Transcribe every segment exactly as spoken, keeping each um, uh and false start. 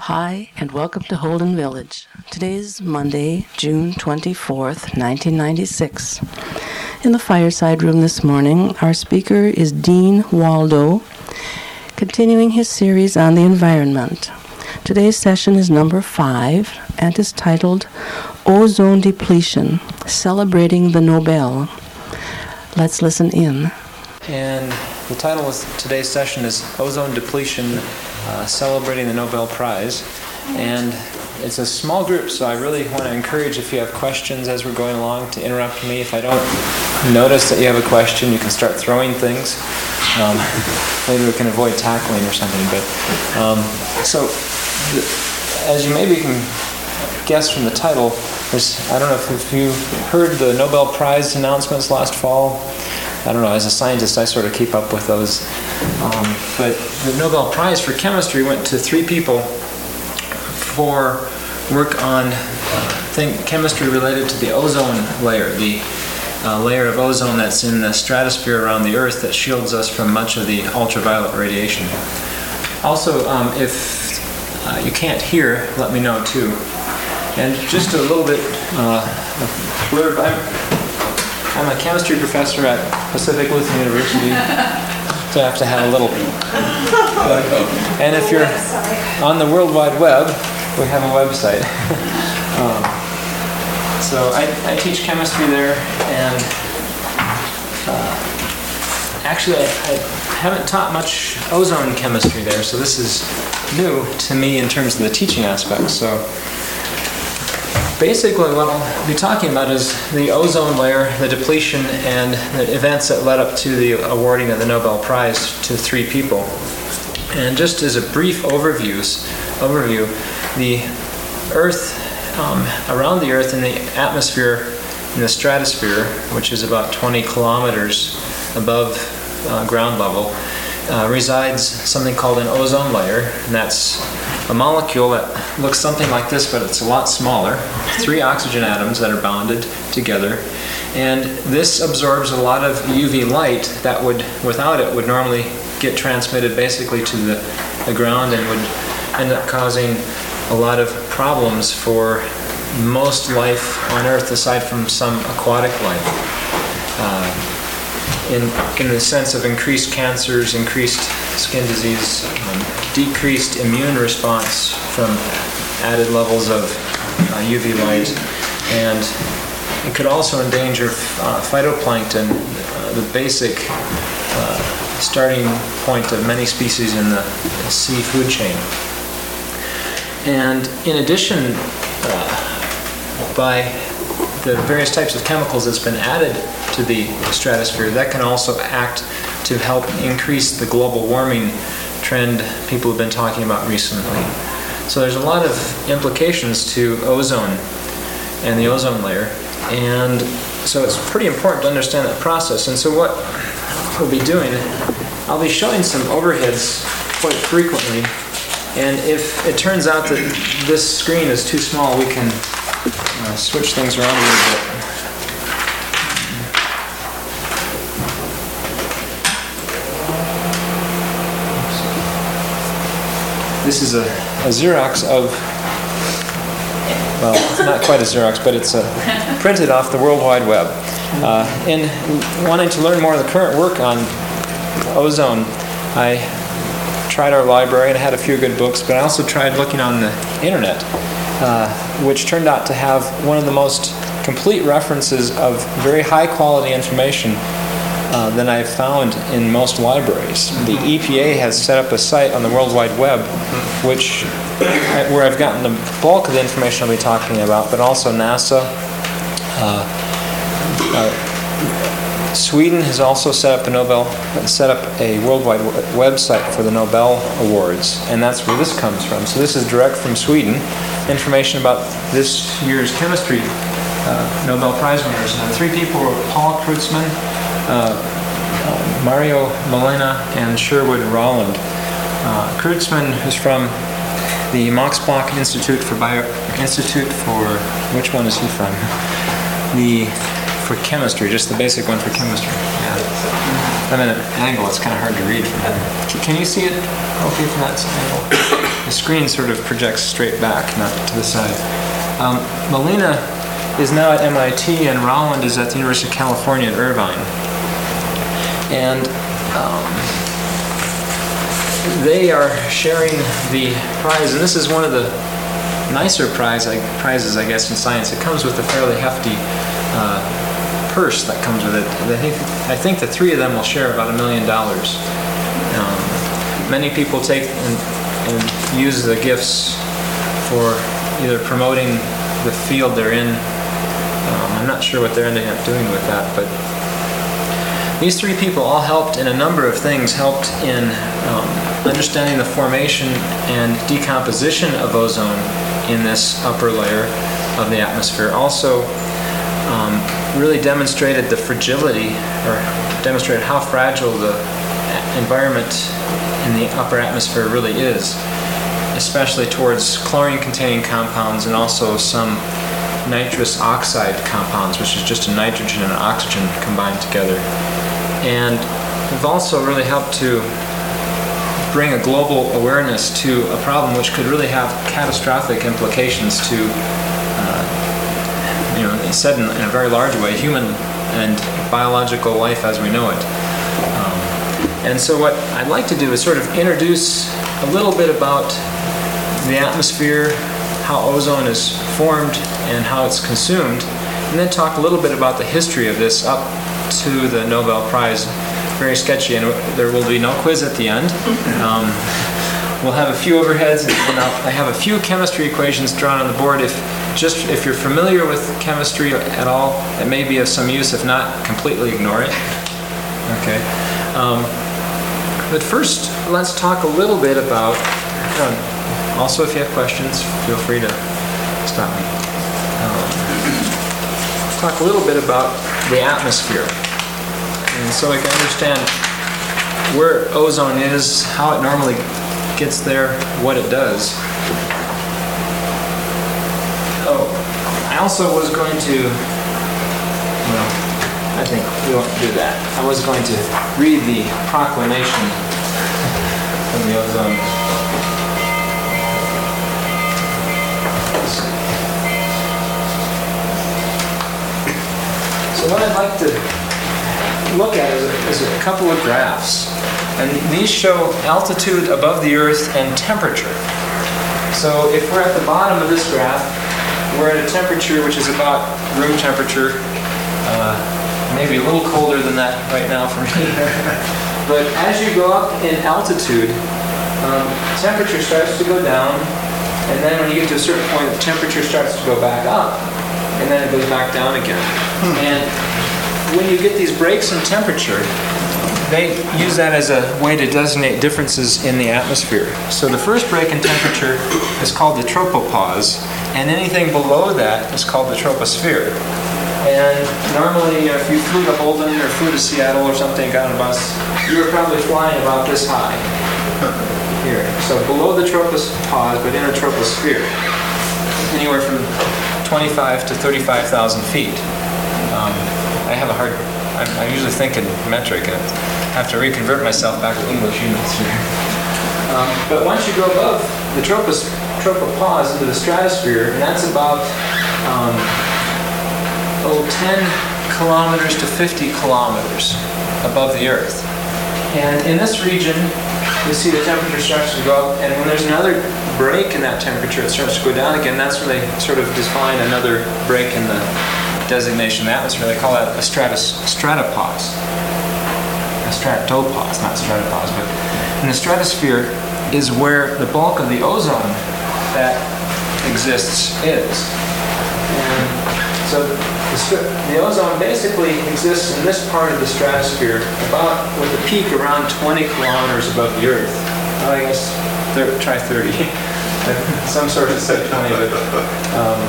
Hi, and welcome to Holden Village. Today is Monday, June twenty-fourth, nineteen ninety-six. In the fireside room this morning, our speaker is Dean Waldo, continuing his series on the environment. Today's session is number five and is titled Ozone Depletion, Celebrating the Nobel. Let's listen in. And the title of today's session is Ozone Depletion, uh, Celebrating the Nobel Prize. And it's a small group, so I really want to encourage, if you have questions as we're going along, to interrupt me. If I don't notice that you have a question, you can start throwing things. Um, maybe we can avoid tackling or something. But um, so, the, as you maybe can guess from the title, there's, I don't know if, if you heard the Nobel Prize announcements last fall. I don't know, as a scientist, I sort of keep up with those. Um, but the Nobel Prize for Chemistry went to three people for work on uh, think chemistry related to the ozone layer, the uh, layer of ozone that's in the stratosphere around the Earth that shields us from much of the ultraviolet radiation. Also, um, if uh, you can't hear, let me know too. And just a little bit uh, blurb. I'm, I'm a chemistry professor at Pacific Lutheran University, so I have to have a little. And if you're on the World Wide Web, we have a website. um, so I, I teach chemistry there, and uh, actually I, I haven't taught much ozone chemistry there, so this is new to me in terms of the teaching aspects. So basically what I'll be talking about is the ozone layer, the depletion, and the events that led up to the awarding of the Nobel Prize to three people. And just as a brief overview, overview the Earth, um, around the Earth in the atmosphere, in the stratosphere, which is about twenty kilometers above uh, ground level, uh, resides something called an ozone layer, and that's a molecule that looks something like this, but it's a lot smaller. Three oxygen atoms that are bonded together. And this absorbs a lot of U V light that would, without it, would normally get transmitted basically to the, the ground and would end up causing a lot of problems for most life on Earth, aside from some aquatic life. Uh, In, in the sense of increased cancers, increased skin disease, um, decreased immune response from added levels of uh, U V light, and it could also endanger uh, phytoplankton, uh, the basic uh, starting point of many species in the sea food chain. And in addition, uh, by the various types of chemicals that's been added to the stratosphere, that can also act to help increase the global warming trend people have been talking about recently. So there's a lot of implications to ozone and the ozone layer, and so it's pretty important to understand that process. And so what we'll be doing, I'll be showing some overheads quite frequently, and if it turns out that this screen is too small, we can Uh, switch things around a little bit. This is a, a Xerox of, well, it's not quite a Xerox, but it's a, printed off the World Wide Web. Uh, in wanting to learn more of the current work on ozone, I tried our library and I had a few good books, but I also tried looking on the internet. Uh, which turned out to have one of the most complete references of very high quality information uh, that I've found in most libraries. The E P A has set up a site on the World Wide Web, which where I've gotten the bulk of the information I'll be talking about, but also NASA. Uh, uh, Sweden has also set up a Nobel, set up a worldwide website for the Nobel Awards, and that's where this comes from. So this is direct from Sweden. Information about this year's chemistry uh, Nobel Prize winners. And the three people were Paul Krugman, uh, uh, Mario Molina, and Sherwood Rowland. Uh, Krugman is from the Max Planck Institute for Bio Institute for which one is he from? The for chemistry, just the basic one for chemistry. Yeah. I'm at an angle; it's kind of hard to read from here. Can you see it? Okay, from that angle. the screen sort of projects straight back, not to the side. Um, Melina is now at M I T, and Roland is at the University of California at Irvine. And um, they are sharing the prize, and this is one of the nicer prize, like, prizes, I guess, in science. It comes with a fairly hefty uh, purse that comes with it. I think, I think the three of them will share about a million dollars. Um, many people take and, and use the gifts for either promoting the field they're in. Um, I'm not sure what they're ending up doing with that, but these three people all helped in a number of things, helped in um, understanding the formation and decomposition of ozone in this upper layer of the atmosphere. Also um, really demonstrated the fragility, or demonstrated how fragile the environment in the upper atmosphere really is, especially towards chlorine-containing compounds and also some nitrous oxide compounds, which is just a nitrogen and an oxygen combined together. And we've also really helped to bring a global awareness to a problem which could really have catastrophic implications to, uh, you know, said in, in a very large way, human and biological life as we know it. Um, and so what I'd like to do is sort of introduce a little bit about the atmosphere, how ozone is formed and how it's consumed, and then talk a little bit about the history of this up to the Nobel Prize. Very sketchy, and there will be no quiz at the end. Um, we'll have a few overheads, and I'll, I have a few chemistry equations drawn on the board. If just if you're familiar with chemistry at all, it may be of some use. If not, completely ignore it. Okay. Um, but first, let's talk a little bit about. Um, also, if you have questions, feel free to stop me. Um, talk a little bit about the atmosphere. And so we can understand where ozone is, how it normally gets there, what it does. Oh, I also was going to, well, I think we won't do that. I was going to read the proclamation from the ozone. So what I'd like to look at is a, is a couple of graphs, and these show altitude above the Earth and temperature. So if we're at the bottom of this graph, we're at a temperature which is about room temperature, uh, maybe a little colder than that right now for me. But as you go up in altitude, um, temperature starts to go down, and then when you get to a certain point, the temperature starts to go back up, and then it goes back down again. Hmm. And when you get these breaks in temperature, they use that as a way to designate differences in the atmosphere. So the first break in temperature is called the tropopause, and anything below that is called the troposphere. And normally, if you flew to Holden or flew to Seattle or something, got on a bus, you were probably flying about this high here. So below the tropopause, but in a troposphere, anywhere from twenty-five to thirty-five thousand feet. Um, I have a hard, I, I usually think in metric, and I have to reconvert myself back to English units here. Um, but once you go above the tropos, tropopause into the stratosphere, and that's about um, oh, ten kilometers to fifty kilometers above the Earth. And in this region, you see the temperature starts to go up, and when there's another break in that temperature, it starts to go down again. That's when they sort of define another break in the designation of the atmosphere. They call that a stratus, stratopause. A stratopause, not stratopause, but in the stratosphere is where the bulk of the ozone that exists is. And so the, the ozone basically exists in this part of the stratosphere, about with a peak around twenty kilometers above the Earth. Well, I guess thir- try thirty. Some sort of said twenty, but um,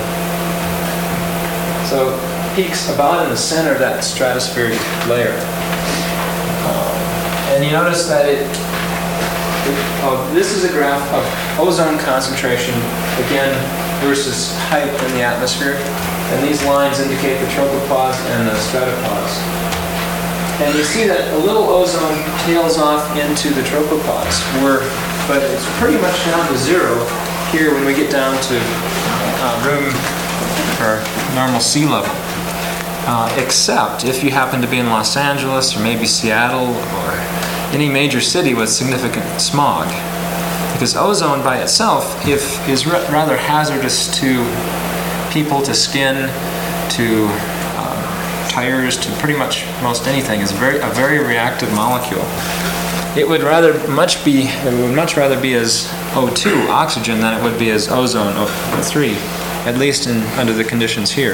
so peaks about in the center of that stratospheric layer. Um, and you notice that it, it oh, this is a graph of ozone concentration, again, versus height in the atmosphere. And these lines indicate the tropopause and the stratopause. And you see that a little ozone tails off into the tropopause, where, but it's pretty much down to zero here when we get down to uh, room or normal sea level. Uh, except if you happen to be in Los Angeles or maybe Seattle or any major city with significant smog. Because ozone by itself if, is r- rather hazardous to people, to skin, to um, tires, to pretty much most anything. It's very, a very reactive molecule. It would rather much be, it would much rather be as O two, oxygen, than it would be as ozone, O three, at least in, under the conditions here.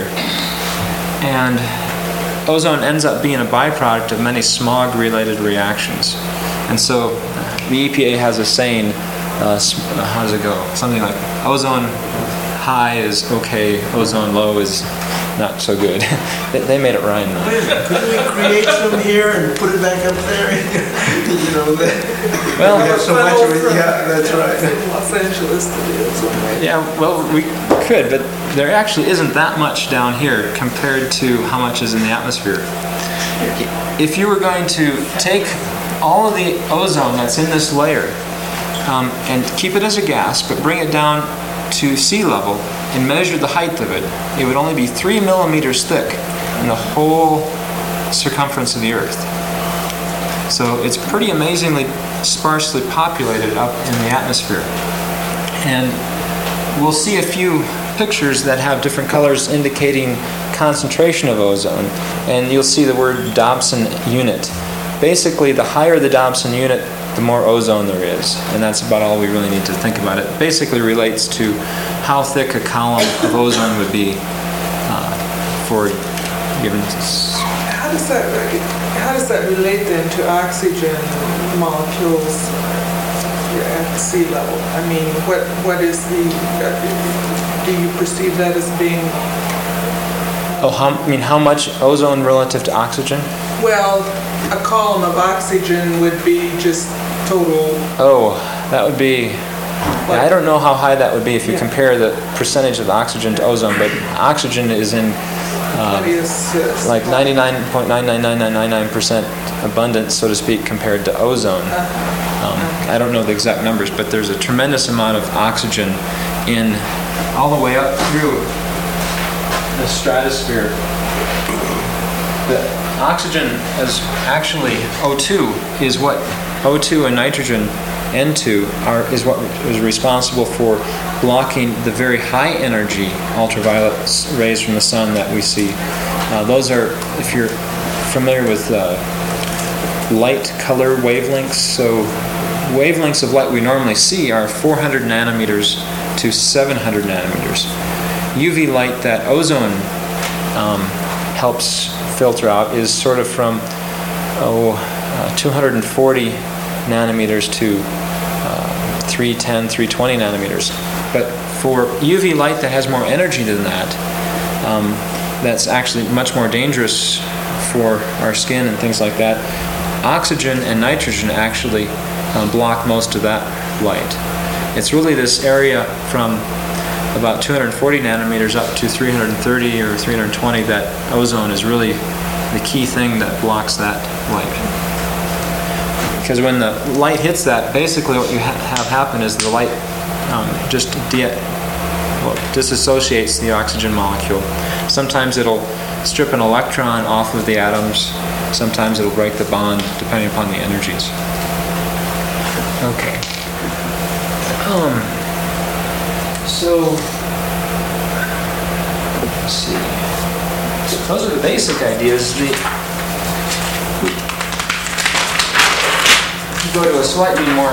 And ozone ends up being a byproduct of many smog-related reactions. And so the E P A has a saying, uh, how does it go? Something like, ozone high is okay, ozone low is not so good. They made it rhyme though. Couldn't we create some here and put it back up there? You know, that well, we have so much of it. Yeah, that's right. Los Angeles to do it. Yeah, well, we could, but there actually isn't that much down here compared to how much is in the atmosphere. If you were going to take all of the ozone that's in this layer um, and keep it as a gas, but bring it down to sea level and measure the height of it, it would only be three millimeters thick in the whole circumference of the Earth. So it's pretty amazingly sparsely populated up in the atmosphere. And we'll see a few pictures that have different colors indicating concentration of ozone, and you'll see the word Dobson unit. Basically, the higher the Dobson unit, the more ozone there is, and that's about all we really need to think about. It basically relates to how thick a column of ozone would be uh, for given. How does that how does that relate then to oxygen molecules at sea level? I mean, what what is the uh, do you perceive that as being? Oh, how, I mean, how much ozone relative to oxygen? Well, a column of oxygen would be just total. Oh, that would be. Yeah, I don't know how high that would be if you yeah. compare the percentage of oxygen to ozone, but oxygen is in uh, is, uh, like ninety-nine point nine nine nine nine nine nine percent abundance, so to speak, compared to ozone. Uh-huh. Um, okay. I don't know the exact numbers, but there's a tremendous amount of oxygen in all the way up through the stratosphere. The oxygen is actually O two is what O two and nitrogen N two are is what is responsible for blocking the very high energy ultraviolet rays from the sun that we see. Uh, those are, if you're familiar with uh, light color wavelengths, so wavelengths of light we normally see are four hundred nanometers to seven hundred nanometers. U V light that ozone um, helps filter out is sort of from oh uh, two hundred forty nanometers to uh, three ten, three twenty nanometers. But for U V light that has more energy than that, um, that's actually much more dangerous for our skin and things like that, oxygen and nitrogen actually um, block most of that light. It's really this area from about two hundred forty nanometers up to three hundred thirty or three hundred twenty that ozone is really the key thing that blocks that light. Because when the light hits that, basically what you ha- have happen is the light um, just de- well, disassociates the oxygen molecule. Sometimes it'll strip an electron off of the atoms. Sometimes it'll break the bond, depending upon the energies. Okay. Um. So, let's see. So those are the basic ideas. The go to a slightly more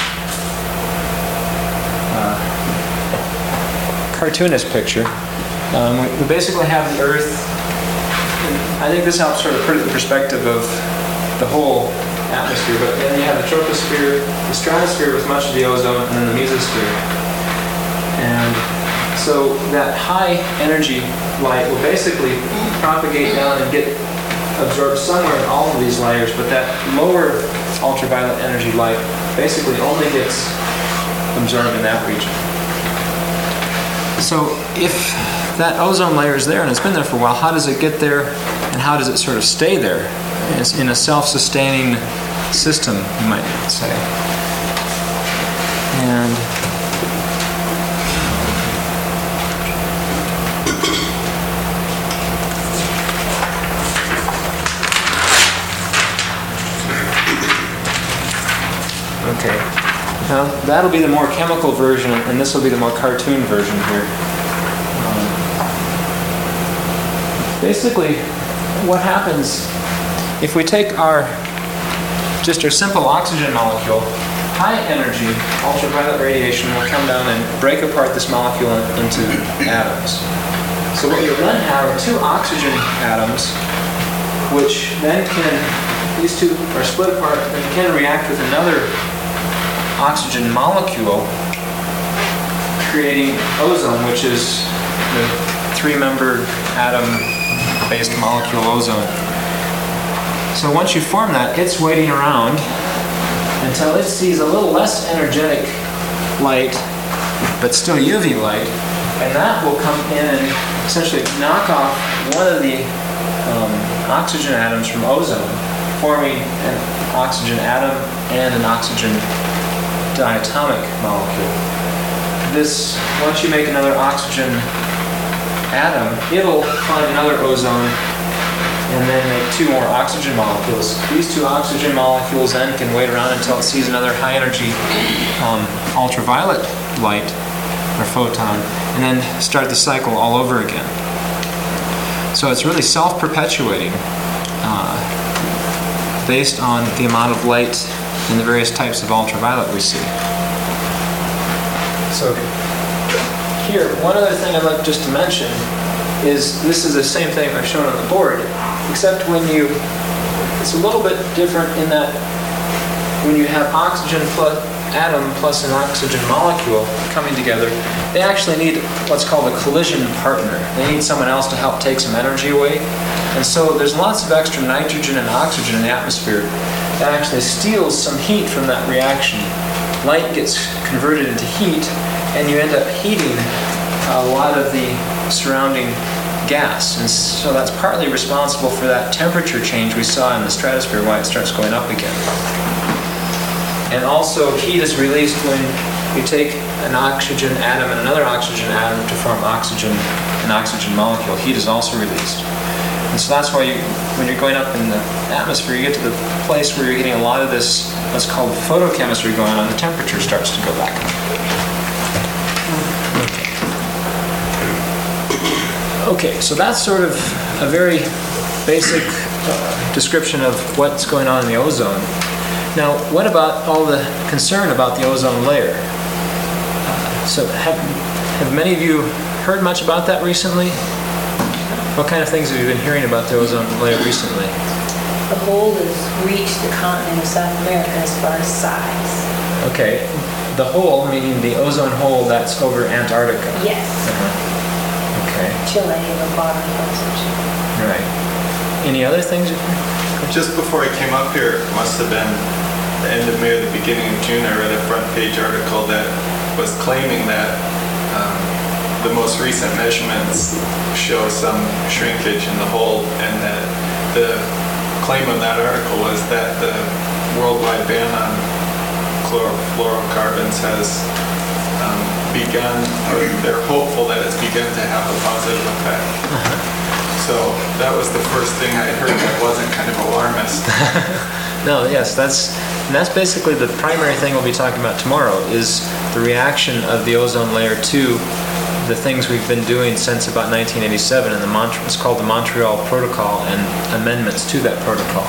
uh, cartoonish picture. Um, we, we basically have the Earth. I think this helps sort of put it in perspective of the whole atmosphere. But then you have the troposphere, the stratosphere with much of the ozone, and then the mesosphere. And so that high energy light will basically propagate down and get absorbed somewhere in all of these layers, but that lower ultraviolet energy light basically only gets absorbed in that region. So if that ozone layer is there and it's been there for a while, how does it get there and how does it sort of stay there? is in a self-sustaining system, you might say. And okay, now that'll be the more chemical version, and this will be the more cartoon version here. Um, basically, what happens if we take our just our simple oxygen molecule, high energy ultraviolet radiation will come down and break apart this molecule in- into atoms. So what you'll then have are two oxygen atoms, which then can, these two are split apart and can react with another oxygen molecule, creating ozone, which is the three-membered atom-based molecule ozone. So once you form that, it's waiting around until it sees a little less energetic light, but still U V light, and that will come in and essentially knock off one of the um, oxygen atoms from ozone, forming an oxygen atom and an oxygen diatomic molecule. This, once you make another oxygen atom, it'll find another ozone and then make two more oxygen molecules. These two oxygen molecules then can wait around until it sees another high energy um, ultraviolet light or photon, and then start the cycle all over again. So it's really self-perpetuating uh, based on the amount of light and the various types of ultraviolet we see. So here, one other thing I'd like just to mention is this is the same thing I've shown on the board, except when you, it's a little bit different in that when you have oxygen plus atom plus an oxygen molecule coming together, they actually need what's called a collision partner. They need someone else to help take some energy away. And so there's lots of extra nitrogen and oxygen in the atmosphere that actually steals some heat from that reaction. Light gets converted into heat, and you end up heating a lot of the surrounding gas. And so that's partly responsible for that temperature change we saw in the stratosphere, why it starts going up again. And also heat is released when you take an oxygen atom and another oxygen atom to form oxygen, an oxygen molecule. Heat is also released. And so that's why you, when you're going up in the atmosphere, you get to the place where you're getting a lot of this, what's called photochemistry going on, the temperature starts to go back up. Okay, so that's sort of a very basic uh, description of what's going on in the ozone. Now, what about all the concern about the ozone layer? Uh, so have, have many of you heard much about that recently? What kind of things have you been hearing about the ozone layer recently? The hole has reached the continent of South America as far as size. Okay, the hole, meaning the ozone hole that's over Antarctica. Yes. Uh-huh. Okay. Chile and the bottom parts of Chile. Right. Any other things? Just before I came up here, it must have been the end of May or the beginning of June, I read a front page article that was claiming that um, the most recent measurements show some shrinkage in the hole, and that the claim of that article was that the worldwide ban on chlorofluorocarbons has um, begun, or they're hopeful that it's begun to have a positive effect. Uh-huh. So that was the first thing I heard that wasn't kind of alarmist. No, yes, that's and that's basically the primary thing we'll be talking about tomorrow, is the reaction of the ozone layer to the things we've been doing since about nineteen eighty-seven, and the Mont- it's called the Montreal Protocol and amendments to that protocol.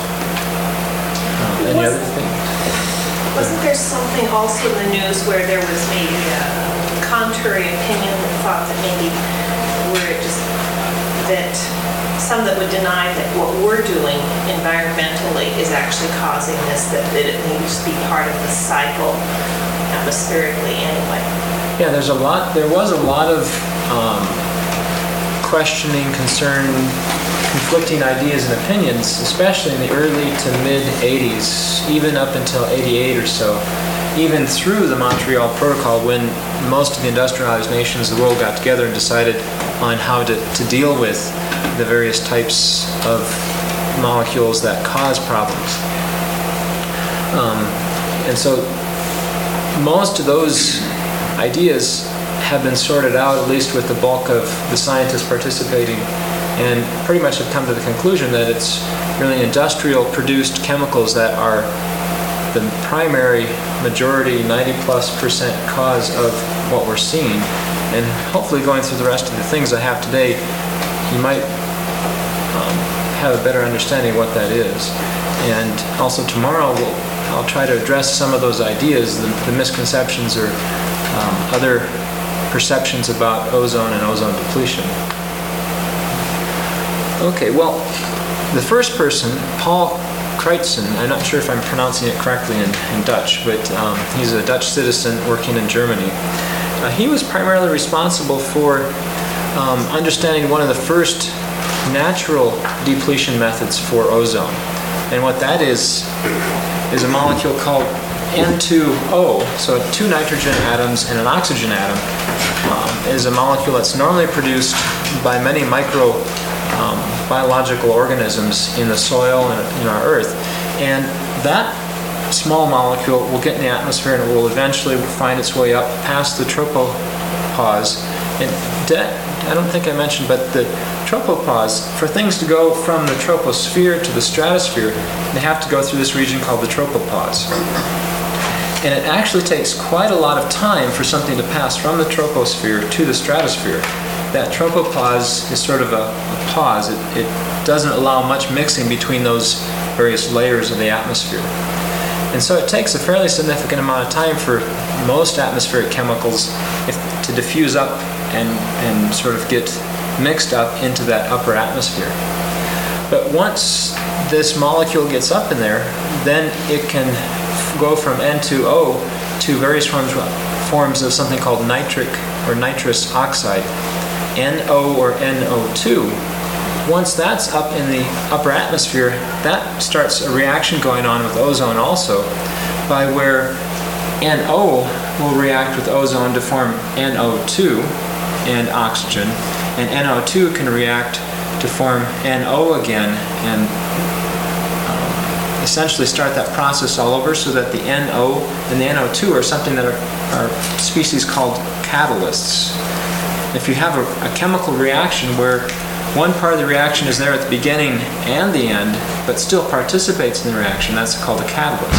Uh, any other thing? Wasn't there something also in the news where there was maybe a contrary opinion that thought that maybe where it just, that some that would deny that what we're doing environmentally is actually causing this, that, that it needs to be part of the cycle atmospherically anyway? Yeah, there's a lot, there was a lot of um, questioning, concern, conflicting ideas and opinions, especially in the early to mid eighties, even up until eighty-eight or so, even through the Montreal Protocol, when most of the industrialized nations of the world got together and decided on how to, to deal with the various types of molecules that cause problems. Um, and so most of those ideas have been sorted out, at least with the bulk of the scientists participating, and pretty much have come to the conclusion that it's really industrial produced chemicals that are the primary majority, ninety plus percent cause of what we're seeing. And hopefully going through the rest of the things I have today, you might um, have a better understanding of what that is. And also tomorrow we'll, I'll try to address some of those ideas, the, the misconceptions or um, other perceptions about ozone and ozone depletion. Okay, well, the first person, Paul Crutzen, I'm not sure if I'm pronouncing it correctly in, in Dutch, but um, he's a Dutch citizen working in Germany. Uh, he was primarily responsible for um, understanding one of the first natural depletion methods for ozone. And what that is, is a molecule called N two O, so two nitrogen atoms and an oxygen atom, um, is a molecule that's normally produced by many micro um, biological organisms in the soil and in our earth. And that small molecule will get in the atmosphere and it will eventually find its way up past the tropopause. And de- I don't think I mentioned, but the tropopause, for things to go from the troposphere to the stratosphere, they have to go through this region called the tropopause. And it actually takes quite a lot of time for something to pass from the troposphere to the stratosphere. That tropopause is sort of a, a pause. It, it doesn't allow much mixing between those various layers of the atmosphere. And so it takes a fairly significant amount of time for most atmospheric chemicals if, to diffuse up and, and sort of get mixed up into that upper atmosphere. But once this molecule gets up in there, then it can go from N two O to various forms, forms of something called nitric or nitrous oxide, N O or N O two. Once that's up in the upper atmosphere, that starts a reaction going on with ozone also, by where N O will react with ozone to form N O two and oxygen, and N O two can react to form N O again and um, essentially start that process all over, so that the N O and the N O two are something that are, are species called catalysts. If you have a, a chemical reaction where one part of the reaction is there at the beginning and the end, but still participates in the reaction, that's called a catalyst.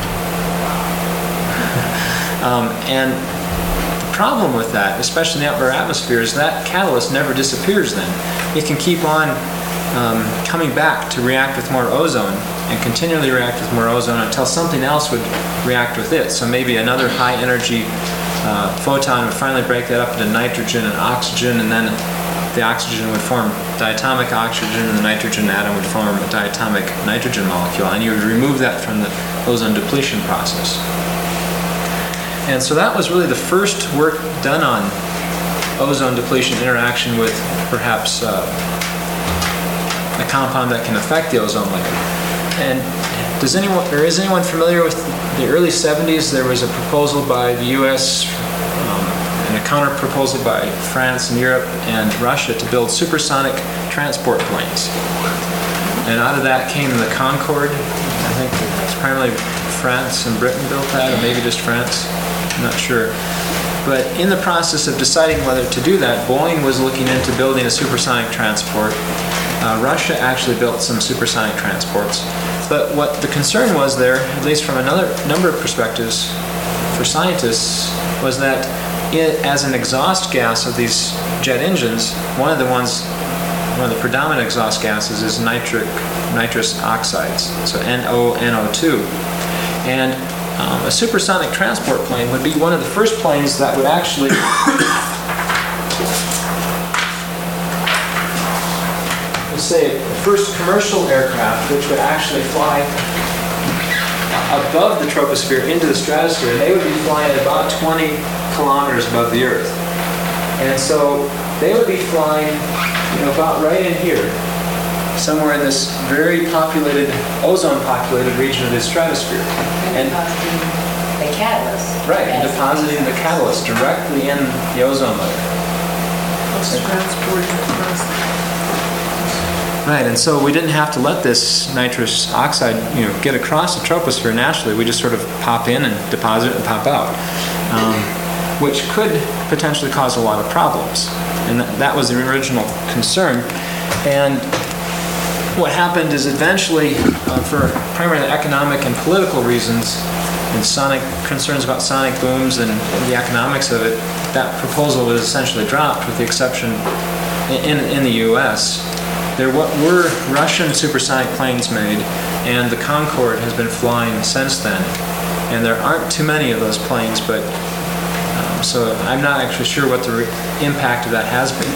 um, and the problem with that, especially in the upper atmosphere, is that catalyst never disappears then. It can keep on um, coming back to react with more ozone and continually react with more ozone until something else would react with it. So maybe another high energy uh, photon would finally break that up into nitrogen and oxygen, and then the oxygen would form diatomic oxygen and the nitrogen atom would form a diatomic nitrogen molecule, and you would remove that from the ozone depletion process. And so that was really the first work done on ozone depletion interaction with perhaps uh, a compound that can affect the ozone layer. And does anyone, or is anyone familiar with the early seventies? There was a proposal by the U S um, and a counter proposal by France and Europe and Russia to build supersonic transport planes. And out of that came the Concorde. I think it's primarily France and Britain built that, or maybe just France. I'm not sure. But in the process of deciding whether to do that, Boeing was looking into building a supersonic transport. Uh, Russia actually built some supersonic transports. But what the concern was there, at least from another number of perspectives for scientists, was that it, as an exhaust gas of these jet engines, one of the ones, one of the predominant exhaust gases is nitric, nitrous oxides, so N O N O two. And um, a supersonic transport plane would be one of the first planes that would actually let's say the first commercial aircraft which would actually fly above the troposphere into the stratosphere. They would be flying at about twenty kilometers above the Earth. And so they would be flying, you know, about right in here, somewhere in this very populated, ozone-populated region of the stratosphere. And the catalyst. Right, and depositing the catalyst directly in the ozone layer. What's transporting across? Right, and so we didn't have to let this nitrous oxide, you know, get across the troposphere naturally. We just sort of pop in and deposit and pop out, um, which could potentially cause a lot of problems. And that, that was the original concern. And what happened is eventually, uh, for primarily economic and political reasons, and sonic concerns about sonic booms and, and the economics of it, that proposal was essentially dropped, with the exception in, in the U S There were Russian supersonic planes made, and the Concorde has been flying since then. And there aren't too many of those planes, but um, so I'm not actually sure what the re- impact of that has been.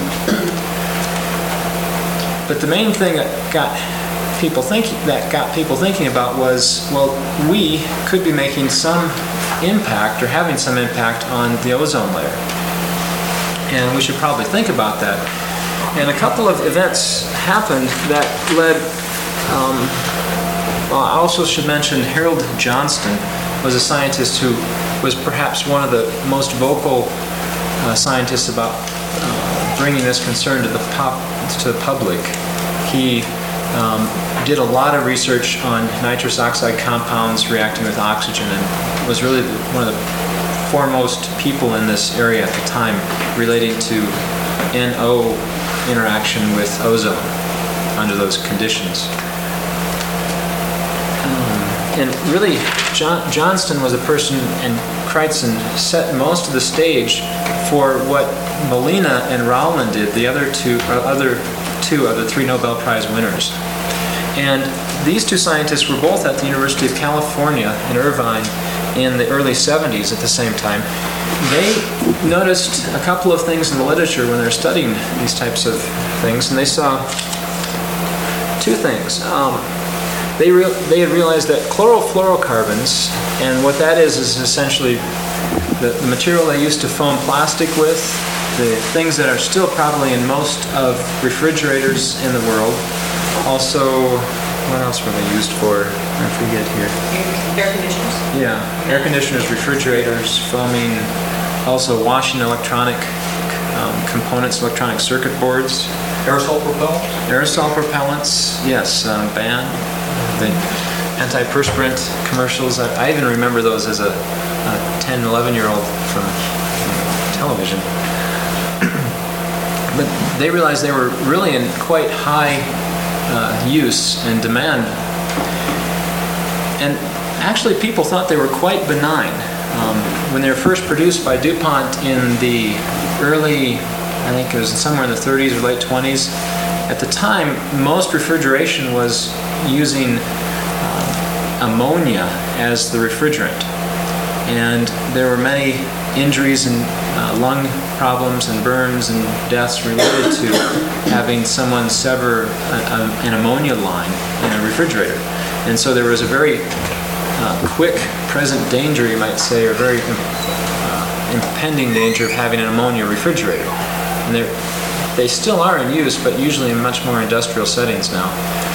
But the main thing that got people thinking that got people thinking about was, well, we could be making some impact or having some impact on the ozone layer, and we should probably think about that. And a couple of events happened that led, um, well, I also should mention Harold Johnston was a scientist who was perhaps one of the most vocal uh, scientists about uh, bringing this concern to the, pop, to the public. He um, did a lot of research on nitrous oxide compounds reacting with oxygen, and was really one of the foremost people in this area at the time relating to N O interaction with ozone under those conditions. Um, and really, John, Johnston was a person, and Creighton set most of the stage for what Molina and Rowland did, the other two, uh, other two of the three Nobel Prize winners. And these two scientists were both at the University of California in Irvine in the early seventies at the same time. They noticed a couple of things in the literature when they were studying these types of things, and they saw two things. Um, they, re- they had realized that chlorofluorocarbons, and what that is is essentially the, the material they used to foam plastic with, the things that are still probably in most of refrigerators in the world. Also, what else were they used for? I forget here. Air conditioners? Yeah, air conditioners, refrigerators, foaming, also washing electronic um, components, electronic circuit boards. Aerosol propellants? Aerosol propellants, yes, um, ban. The antiperspirant commercials, I, I even remember those as a, a ten, eleven-year-old from, from television. But they realized they were really in quite high uh, use and demand. And actually, people thought they were quite benign. Um, when they were first produced by DuPont in the early, I think it was somewhere in the thirties or late twenties, at the time, most refrigeration was using uh, ammonia as the refrigerant. And there were many injuries and uh, lung problems and burns and deaths related to having someone sever a, a, an ammonia line in a refrigerator. And so there was a very uh, quick present danger, you might say, or very uh, impending danger of having an ammonia refrigerator. And they still are in use, but usually in much more industrial settings now.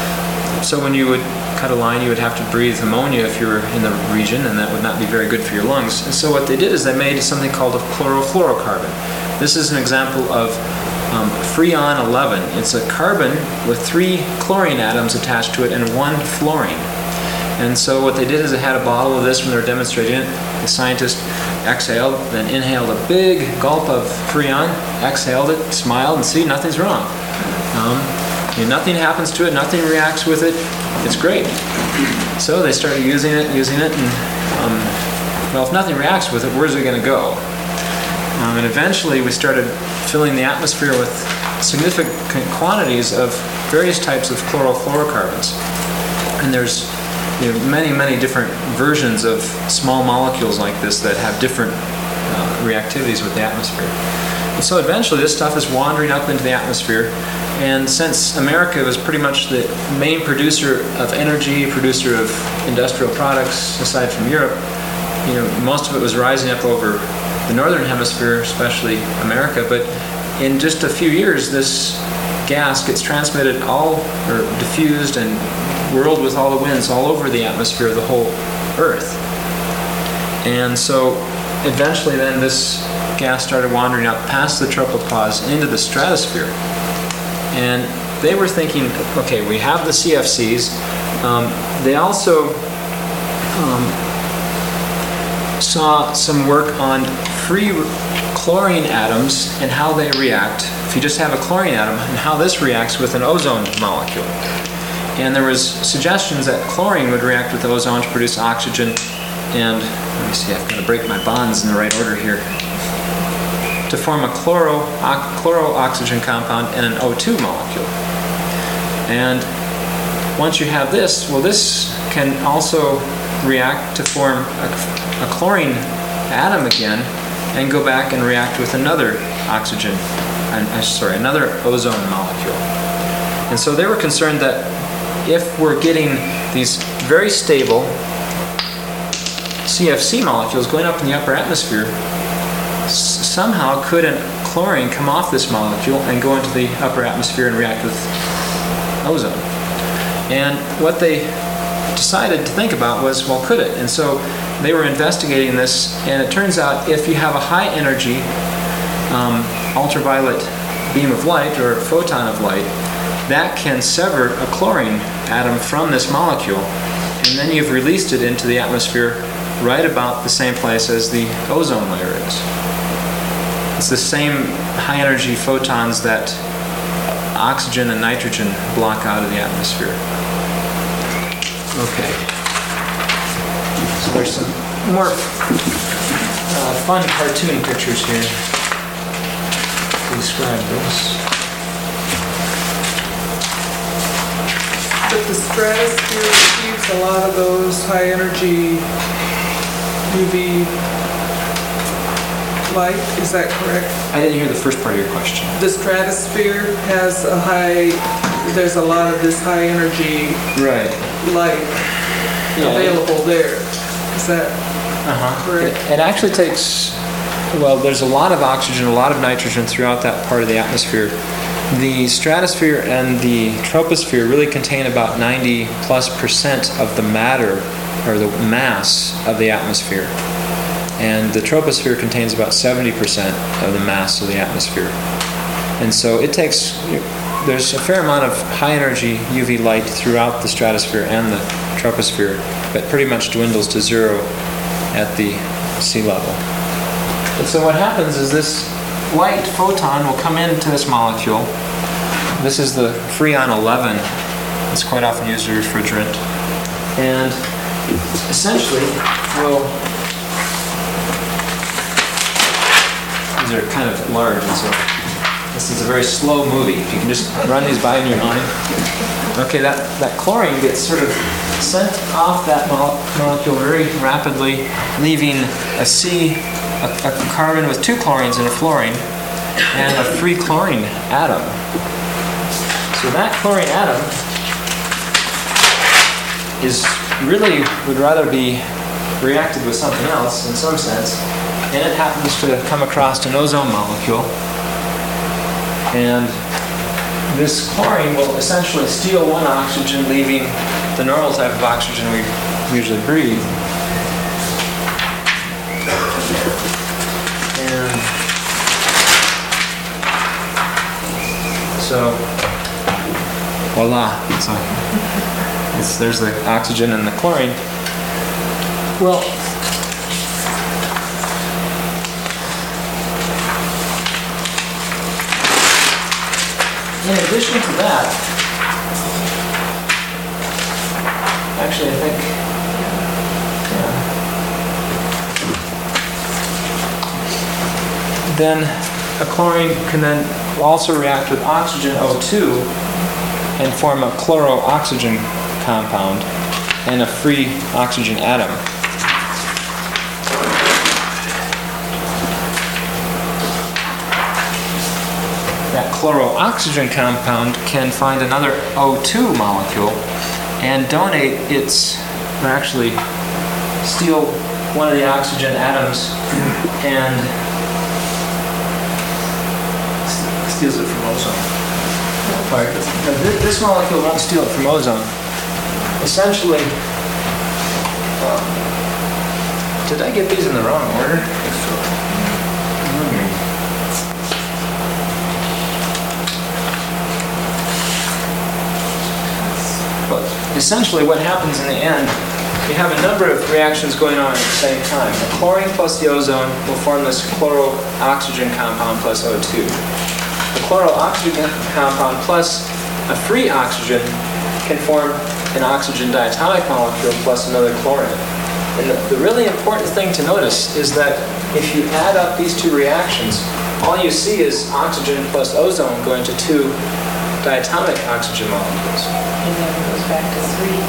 So when you would cut a line, you would have to breathe ammonia if you were in the region, and that would not be very good for your lungs. And so what they did is they made something called a chlorofluorocarbon. This is an example of um, Freon eleven. It's a carbon with three chlorine atoms attached to it and one fluorine. And so what they did is they had a bottle of this when they were demonstrating it. The scientist exhaled, then inhaled a big gulp of Freon, exhaled it, smiled, and see, nothing's wrong. Um, you know, nothing happens to it, nothing reacts with it. It's great. So they started using it, using it, and um, well, if nothing reacts with it, where's it going to go? Um, and eventually we started filling the atmosphere with significant quantities of various types of chlorofluorocarbons. And there's you know, many, many different versions of small molecules like this that have different uh, reactivities with the atmosphere. And so eventually this stuff is wandering up into the atmosphere, and since America was pretty much the main producer of energy, producer of industrial products aside from Europe, you know, most of it was rising up over the northern hemisphere, especially America, but in just a few years this gas gets transmitted all, or diffused and whirled with all the winds all over the atmosphere of the whole Earth. And so eventually then this gas started wandering up past the tropopause into the stratosphere. And they were thinking, okay, we have the C F Cs. Um, they also um, saw some work on free chlorine atoms and how they react. If you just have a chlorine atom, and how this reacts with an ozone molecule. And there was suggestions that chlorine would react with ozone to produce oxygen and, let me see, I've got to break my bonds in the right order here, to form a chloro, chloro-oxygen compound and an O two molecule. And once you have this, well, this can also react to form a, a chlorine atom again and go back and react with another oxygen, I'm sorry, another ozone molecule. And so they were concerned that if we're getting these very stable C F C molecules going up in the upper atmosphere, s- somehow could a chlorine come off this molecule and go into the upper atmosphere and react with ozone. And what they decided to think about was, well, could it? And so they were investigating this, and it turns out if you have a high energy um, ultraviolet beam of light or photon of light, that can sever a chlorine atom from this molecule, and then you've released it into the atmosphere right about the same place as the ozone layer is. It's the same high energy photons that oxygen and nitrogen block out of the atmosphere. Okay. So there's some more uh, fun cartoon pictures here to describe this. But the stratosphere receives a lot of those high energy U V light, is that correct? I didn't hear the first part of your question. The stratosphere has a high, there's a lot of this high energy Right. light Yeah. available there. Is that Uh-huh. correct? It, it actually takes, well, there's a lot of oxygen, a lot of nitrogen throughout that part of the atmosphere. The stratosphere and the troposphere really contain about ninety plus percent of the matter, or the mass of the atmosphere. And the troposphere contains about seventy percent of the mass of the atmosphere. And so it takes, there's a fair amount of high energy U V light throughout the stratosphere and the troposphere, but pretty much dwindles to zero at the sea level. And so what happens is this light photon will come into this molecule. This is the Freon eleven. It's quite often used as a refrigerant. And essentially will, these are kind of large, and so this is a very slow movie. If you can just run these by in your mind. Okay, that, that chlorine gets sort of sent off that mo- molecule very rapidly, leaving a C, a, a carbon with two chlorines and a fluorine, and a free chlorine atom. So that chlorine atom is really would rather be reacted with something else in some sense, and it happens to come across an ozone molecule, and this chlorine will essentially steal one oxygen, leaving the normal type of oxygen we usually breathe. And so, voila. So it's, there's the oxygen and the chlorine. Well, in addition to that, actually I think, yeah. Then a chlorine can then also react with oxygen O two and form a chloro-oxygen compound and a free oxygen atom. That chloro-oxygen compound can find another O two molecule and donate its, or actually steal one of the oxygen atoms and steals it from ozone. Right. This molecule won't steal it from ozone. Essentially, um, did I get these in the wrong order? essentially what happens in the end, you have a number of reactions going on at the same time. The chlorine plus the ozone will form this chloro-oxygen compound plus O two. The chloro-oxygen compound plus a free oxygen can form an oxygen diatomic molecule plus another chlorine. And the, the really important thing to notice is that if you add up these two reactions, all you see is oxygen plus ozone going to two diatomic oxygen molecules. It never goes back to three.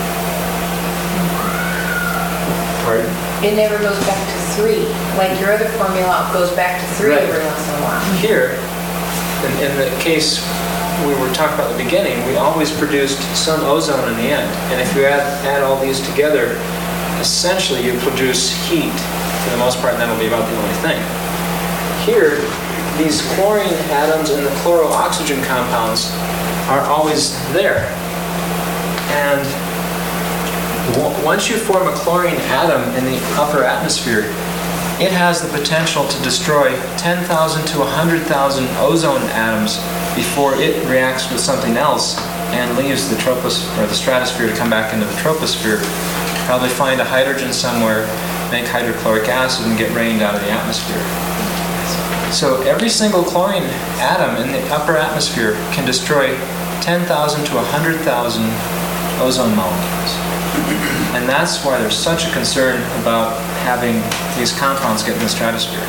Pardon? It never goes back to three. Like your other formula goes back to three Right. every once in a while. Here, in, in the case we were talking about at the beginning, we always produced some ozone in the end. And if you add, add all these together, essentially you produce heat for the most part, and that'll be about the only thing. Here, these chlorine atoms and the chloro-oxygen compounds are always there. And w- once you form a chlorine atom in the upper atmosphere, it has the potential to destroy ten thousand to one hundred thousand ozone atoms before it reacts with something else and leaves the tropos- or the stratosphere to come back into the troposphere. Probably find a hydrogen somewhere, make hydrochloric acid, and get rained out of the atmosphere. So every single chlorine atom in the upper atmosphere can destroy ten thousand to one hundred thousand ozone molecules. And that's why there's such a concern about having these compounds get in the stratosphere.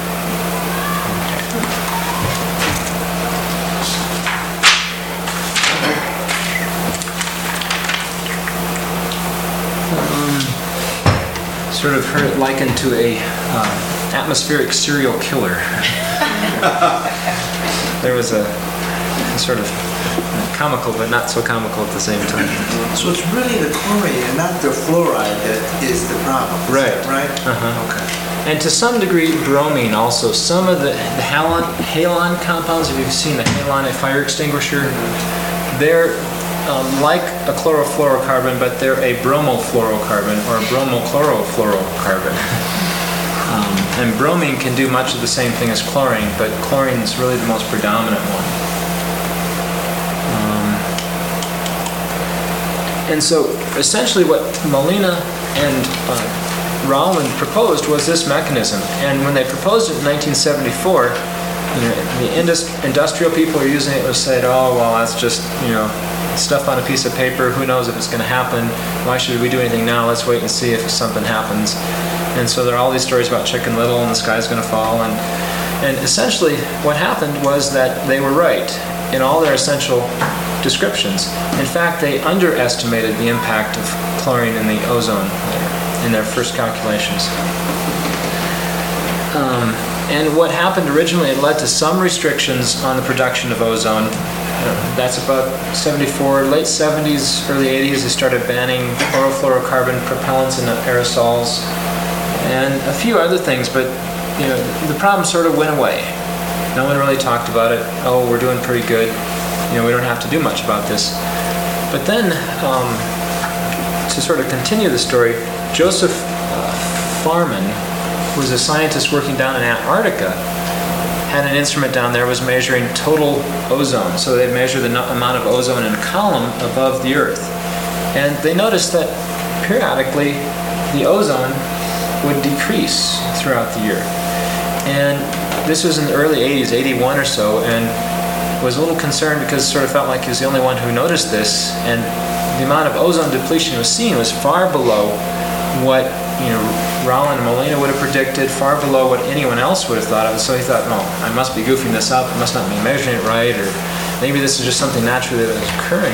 Um, sort of heard it likened to a uh, atmospheric serial killer. There was a, a sort of comical, but not so comical at the same time. So it's really the chlorine and not the fluoride that is the problem. Is Right. that right? Uh-huh. Okay. And to some degree, bromine also. Some of the, the halon, halon compounds, if you've seen the halon, a fire extinguisher, they're um, like a chlorofluorocarbon, but they're a bromofluorocarbon or a bromochlorofluorocarbon. um, and bromine can do much of the same thing as chlorine, but chlorine is really the most predominant one. And so, essentially, what Molina and uh, Rowland proposed was this mechanism. And when they proposed it in nineteen seventy-four, you know, the indus- industrial people who are using it would say, "Oh, well, that's just you know stuff on a piece of paper. Who knows if it's going to happen? Why should we do anything now? Let's wait and see if something happens." And so there are all these stories about Chicken Little and the sky's going to fall. And and essentially, what happened was that they were right in all their essential descriptions. In fact, they underestimated the impact of chlorine in the ozone layer in their first calculations. Um, and what happened originally, it led to some restrictions on the production of ozone. Uh, that's about seventy-four, late seventies, early eighties, they started banning chlorofluorocarbon propellants in aerosols and a few other things, but you know, the problem sort of went away. No one really talked about it. Oh, we're doing pretty good. You know, we don't have to do much about this. But then, um, to sort of continue the story, Joseph uh, Farman, who was a scientist working down in Antarctica, had an instrument down there, was measuring total ozone. So they measured the no- amount of ozone in a column above the Earth. And they noticed that periodically the ozone would decrease throughout the year. And this was in the early eighties, eighty-one or so, and was a little concerned because it sort of felt like he was the only one who noticed this, and the amount of ozone depletion he was seeing was far below what you know Rowland and Molina would have predicted, far below what anyone else would have thought of. So he thought, no, I must be goofing this up, I must not be measuring it right, or maybe this is just something naturally that is occurring.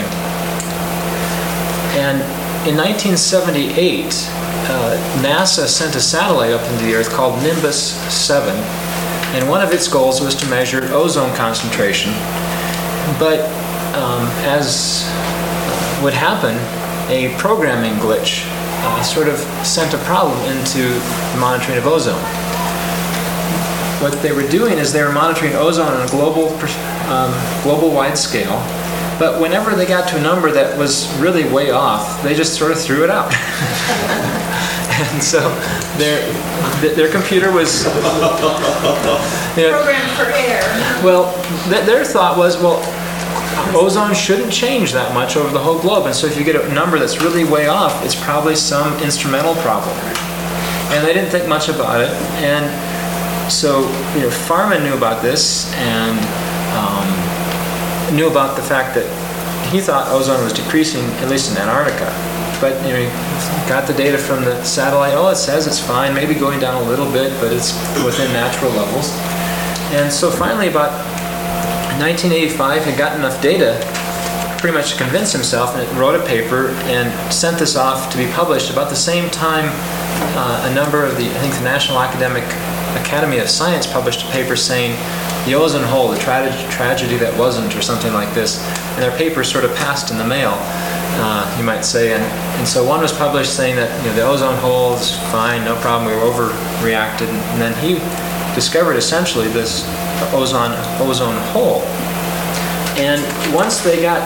And in nineteen seventy-eight, uh, NASA sent a satellite up into the Earth called Nimbus seven, and one of its goals was to measure ozone concentration. But um, as uh, would happen, a programming glitch uh, sort of sent a problem into the monitoring of ozone. What they were doing is they were monitoring ozone on a global, um, global-wide scale, but whenever they got to a number that was really way off, they just sort of threw it out. And so their their computer was you know, Programmed for air. well, th- their thought was, well, ozone shouldn't change that much over the whole globe. And so if you get a number that's really way off, it's probably some instrumental problem. And they didn't think much about it. And so, you know, Farman knew about this and um, knew about the fact that he thought ozone was decreasing, at least in Antarctica. But, you know, he got the data from the satellite. Oh, it says it's fine, maybe going down a little bit, but it's within natural levels. And so finally, about nineteen eighty-five, he got enough data pretty much to convince himself, and wrote a paper and sent this off to be published. About the same time, uh, a number of the, I think the National Academic Academy of Science published a paper saying the ozone hole, the tra- tragedy that wasn't, or something like this. And their paper sort of passed in the mail, uh, you might say. And, and so one was published saying that, you know, the ozone hole is fine, no problem, we were overreacted. And, and then he discovered essentially this ozone ozone hole. And once they got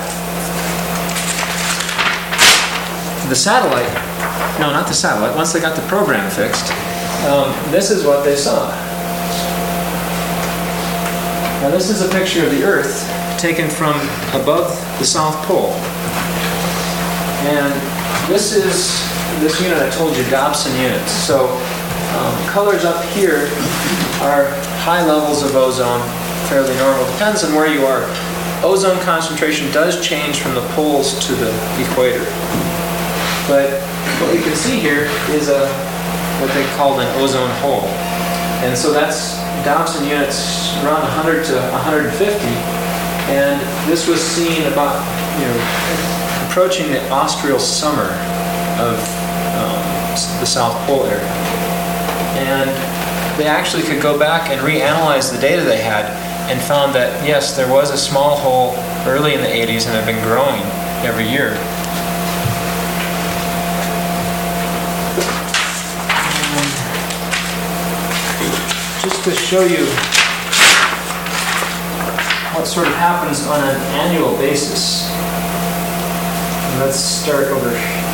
the satellite, no, not the satellite, once they got the program fixed, um, this is what they saw. Now this is a picture of the Earth taken from above the South Pole. And this is this unit I told you, Dobson units. So um, colors up here are high levels of ozone, fairly normal. Depends on where you are. Ozone concentration does change from the poles to the equator. But what you can see here is a what they call an ozone hole. And so that's Dobson units around one hundred to one hundred fifty. And this was seen about, you know, approaching the austral summer of um, the South Pole area. And they actually could go back and reanalyze the data they had and found that, yes, there was a small hole early in the eighties and it had been growing every year. Just to show you what sort of happens on an annual basis. Let's start over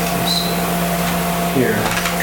here.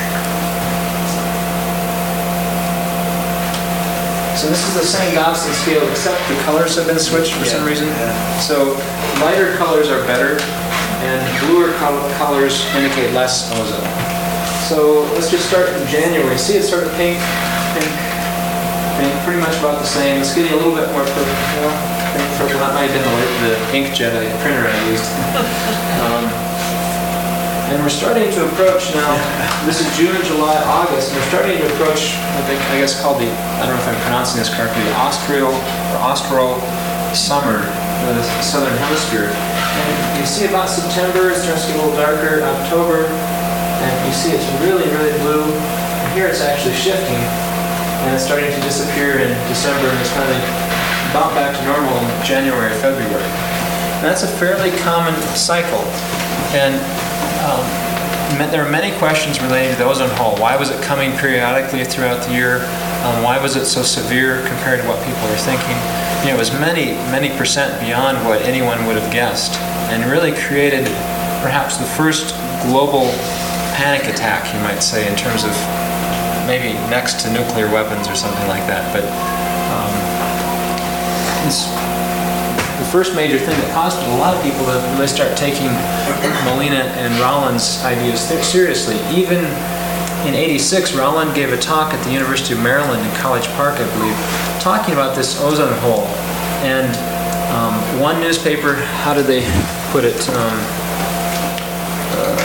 So this is the same Dobson scale, except the colors have been switched for yeah, some reason. Yeah. So lighter colors are better, and bluer col- colors indicate less ozone. So let's just start in January. See, it's sort of pink, pink, pink, pretty much about the same. It's getting a little bit more purple. Well, pink, purple. That might have been the, the inkjet I, printer I used. um, And we're starting to approach now, this is June, July, August, and we're starting to approach, I think, I guess called the, I don't know if I'm pronouncing this correctly, the austral or austral summer, the southern hemisphere. And you see about September, it starts to get a little darker, October, and you see it's really, really blue. And here it's actually shifting, and it's starting to disappear in December, and it's finally about back to normal in January, February. And that's a fairly common cycle. And Um, there are many questions relating to the ozone hole. Why was it coming periodically throughout the year? Um, why was it so severe compared to what people are thinking? You know, it was many, many percent beyond what anyone would have guessed, and really created perhaps the first global panic attack, you might say, in terms of maybe next to nuclear weapons or something like that. But um, it's the first major thing that caused a lot of people to really start taking Molina and Rowland's ideas seriously. Even in eighty-six, Rowland gave a talk at the University of Maryland in College Park, I believe, talking about this ozone hole. And um, one newspaper, how did they put it? Um, uh,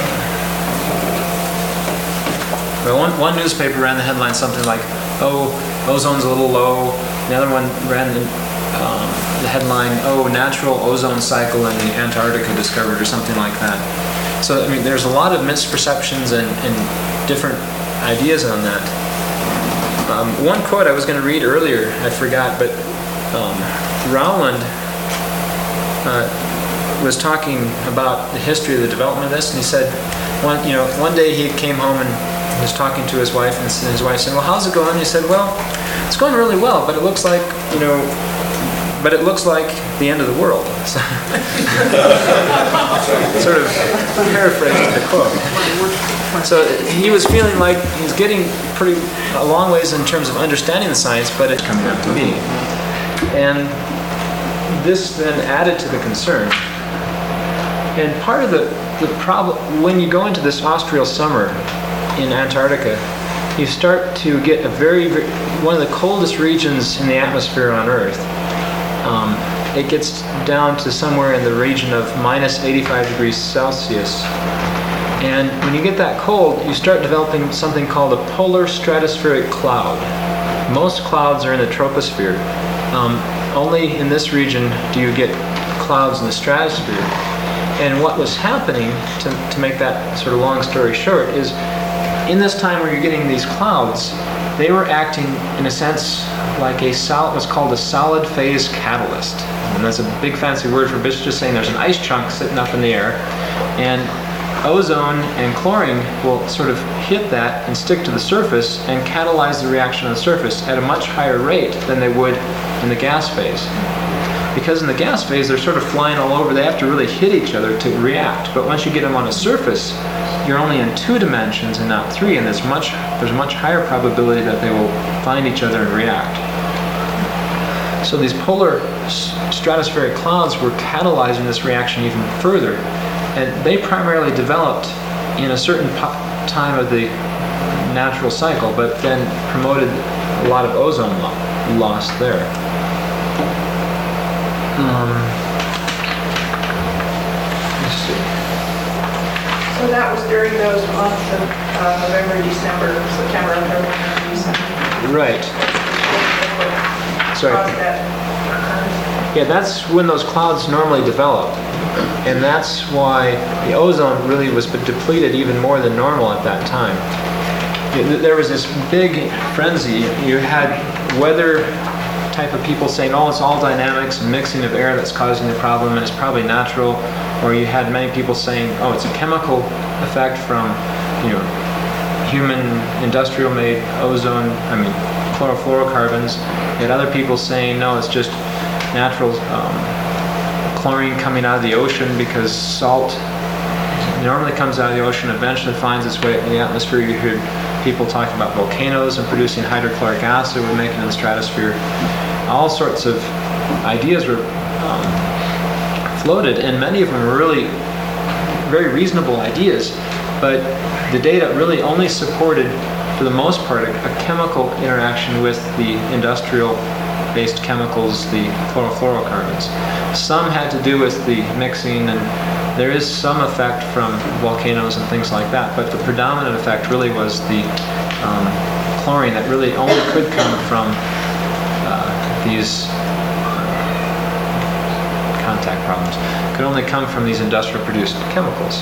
well, one, one newspaper ran the headline something like, oh, ozone's a little low. The other one ran the Um, the headline, oh, natural ozone cycle in Antarctica discovered, or something like that. So, I mean, there's a lot of misperceptions and, and different ideas on that. Um, one quote I was going to read earlier, I forgot, but um, Rowland uh, was talking about the history of the development of this, and he said, one, you know, one day he came home and was talking to his wife, and his wife said, well, how's it going? And he said, well, it's going really well, but it looks like, you know, But it looks like the end of the world. So sort of paraphrasing the quote. So he was feeling like he's getting pretty a long ways in terms of understanding the science, but it's coming up to me. And this then added to the concern. And part of the, the problem, when you go into this austral summer in Antarctica, you start to get a very, very one of the coldest regions in the atmosphere on Earth. Um, it gets down to somewhere in the region of minus eighty-five degrees Celsius. And when you get that cold, you start developing something called a polar stratospheric cloud. Most clouds are in the troposphere. Um, only in this region do you get clouds in the stratosphere. And what was happening, to, to make that sort of long story short, is in this time where you're getting these clouds, they were acting in a sense like a solid, what's called a solid phase catalyst. And that's a big fancy word for just saying there's an ice chunk sitting up in the air, and ozone and chlorine will sort of hit that and stick to the surface and catalyze the reaction on the surface at a much higher rate than they would in the gas phase. Because in the gas phase, they're sort of flying all over. They have to really hit each other to react. But once you get them on a surface, you're only in two dimensions and not three, and there's much there's much higher probability that they will find each other and react. So these polar stratospheric clouds were catalyzing this reaction even further, and they primarily developed in a certain po- time of the natural cycle, but then promoted a lot of ozone lo- loss there. Um, let's see. So that was during those months of uh, November, December, September, October, November, December. Right. Sorry. Yeah, that's when those clouds normally develop. And that's why the ozone really was depleted even more than normal at that time. There was this big frenzy. You had weather type of people saying, oh, it's all dynamics and mixing of air that's causing the problem, and it's probably natural. Or you had many people saying, oh, it's a chemical effect from, you know, human industrial-made ozone, I mean, chlorofluorocarbons. You had other people saying, no, it's just natural um, chlorine coming out of the ocean because salt normally comes out of the ocean, eventually finds its way in the atmosphere. You heard people talking about volcanoes and producing hydrochloric acid would make it in the stratosphere. All sorts of ideas were um, floated, and many of them were really very reasonable ideas, but the data really only supported, for the most part, a, a chemical interaction with the industrial-based chemicals, the chlorofluorocarbons. Some had to do with the mixing, and there is some effect from volcanoes and things like that, but the predominant effect really was the um, chlorine that really only could come from uh, these uh, contact problems, could only come from these industrial-produced chemicals.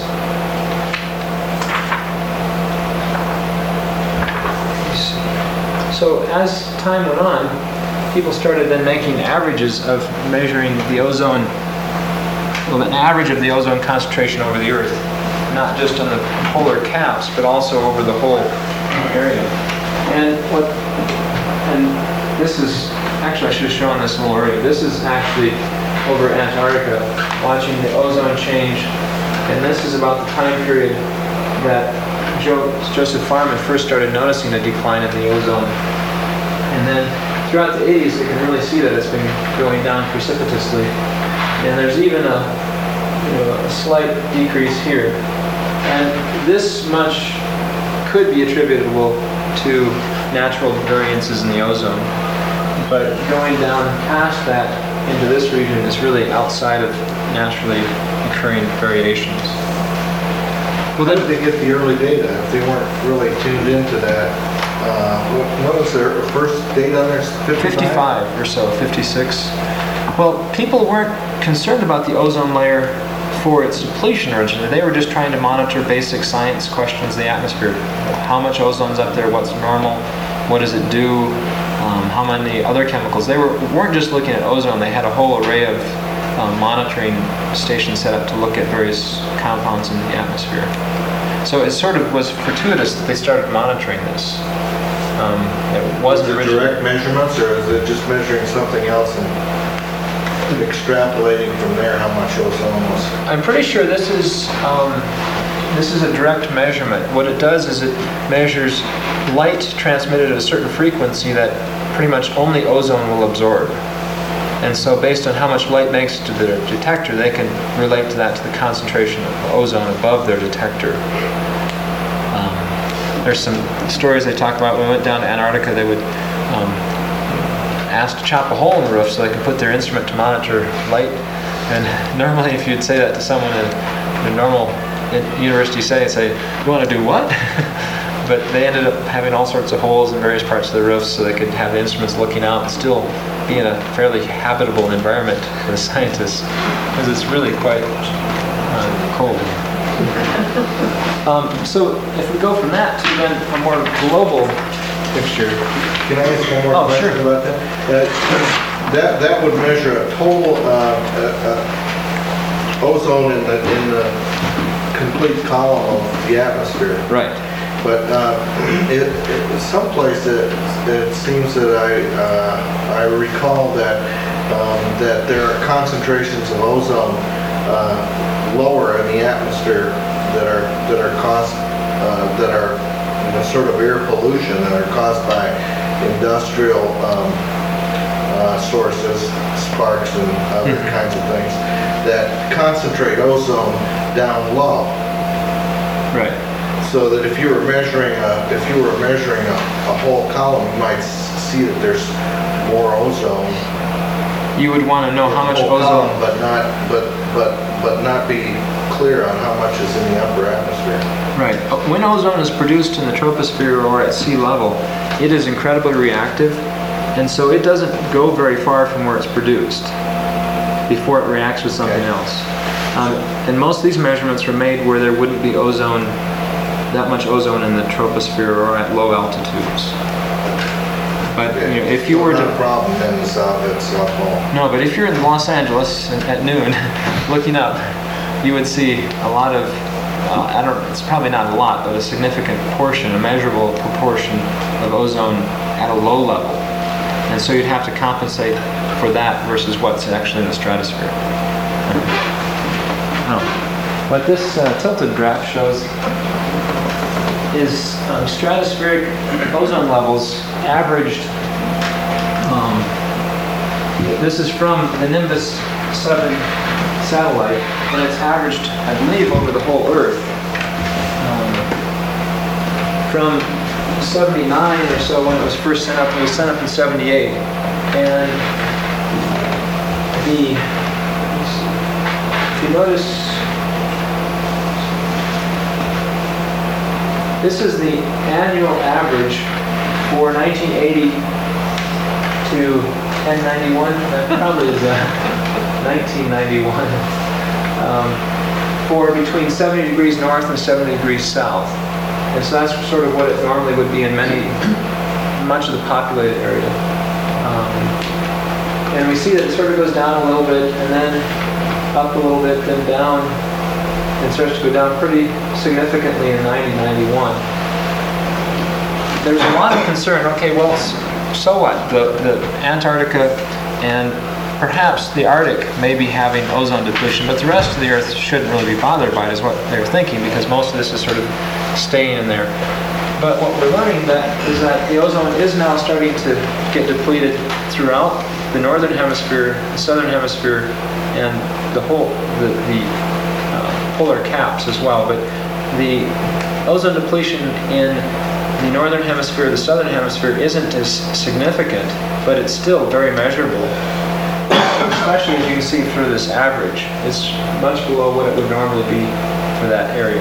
So as time went on, people started then making averages of measuring the ozone, well, an average of the ozone concentration over the Earth, not just on the polar caps, but also over the whole area. And what, and this is, actually I should have shown this a little earlier. This is actually over Antarctica, watching the ozone change, and this is about the time period that Joe, Joseph Farman first started noticing a decline in the ozone. And then throughout the eighties, you can really see that it's been going down precipitously. And there's even a, you know, a slight decrease here. And this much could be attributable to natural variances in the ozone. But going down past that into this region is really outside of naturally occurring variations. Well, then they get the early data if they weren't really tuned into that. Uh, what, what was their first date on there? fifty-five? fifty-five or so, fifty-six. Well, people weren't concerned about the ozone layer for its depletion originally. They were just trying to monitor basic science questions of the atmosphere. How much ozone's up there? What's normal? What does it do? Um, how many other chemicals? They were, weren't just looking at ozone. They had a whole array of um, monitoring stations set up to look at various compounds in the atmosphere. So it sort of was fortuitous that they started monitoring this. Um, it wasn't was it originally direct measurements, or is it just measuring something else and extrapolating from there how much ozone was? I'm pretty sure this is um, this is a direct measurement. What it does is it measures light transmitted at a certain frequency that pretty much only ozone will absorb. And so based on how much light makes it to their detector, they can relate to that to the concentration of ozone above their detector. Um, there's some stories they talk about. When we went down to Antarctica, they would um, ask to chop a hole in the roof so they could put their instrument to monitor light. And normally if you'd say that to someone in a normal university setting, say, you want to do what? But they ended up having all sorts of holes in various parts of the roof so they could have the instruments looking out and still be in a fairly habitable environment for the scientists, because it's really quite uh, cold. Um, so if we go from that to then a more global picture. Can I ask one more Oh, question sure. about that? Uh, That, that would measure a total uh, uh, uh, ozone in the, in the complete column of the atmosphere. Right. But uh, it, it, someplace it, it seems that I uh, I recall that um, that there are concentrations of ozone uh, lower in the atmosphere that are that are caused uh, that are you know, sort of air pollution that are caused by industrial um, uh, sources, sparks and other Mm-hmm. kinds of things that concentrate ozone down low. Right. So that if you were measuring a, if you were measuring a, a whole column, you might s- see that there's more ozone. You would want to know how much whole ozone. column, but not, but but but not be clear on how much is in the upper atmosphere. Right. When ozone is produced in the troposphere or at sea level, it is incredibly reactive, and so it doesn't go very far from where it's produced before it reacts with something Okay. else. Um, and most of these measurements were made where there wouldn't be ozone, that much ozone in the troposphere or at low altitudes. But you know, if you So were not a to problem in the south at South Pole. no, but if you're in Los Angeles at noon, looking up, you would see a lot of, uh, I don't, it's probably not a lot, but a significant portion, a measurable proportion of ozone at a low level. And so you'd have to compensate for that versus what's actually in the stratosphere. Oh. What this uh, tilted graph shows is um, stratospheric ozone levels averaged. Um, this is from the Nimbus seven satellite, and it's averaged, I believe, over the whole Earth. Um, from seventy-nine or so when it was first sent up, it was sent up in seventy-eight. And the, if you notice, this is the annual average for nineteen eighty to ten ninety-one. That probably is uh, nineteen ninety-one. Um, for between seventy degrees north and seventy degrees south. And so that's sort of what it normally would be in many, much of the populated area. Um, and we see that it sort of goes down a little bit and then up a little bit, then down, and starts to go down pretty significantly in ninety ninety-one. There's a lot of concern, okay, well, so what? The, the Antarctica and perhaps the Arctic may be having ozone depletion, but the rest of the Earth shouldn't really be bothered by it, is what they're thinking, because most of this is sort of staying in there. But what we're learning that is that the ozone is now starting to get depleted throughout the northern hemisphere, the southern hemisphere, and the whole, the, the uh, polar caps as well. But the ozone depletion in the northern hemisphere, the southern hemisphere isn't as significant, but it's still very measurable. Especially as you can see through this average. It's much below what it would normally be for that area.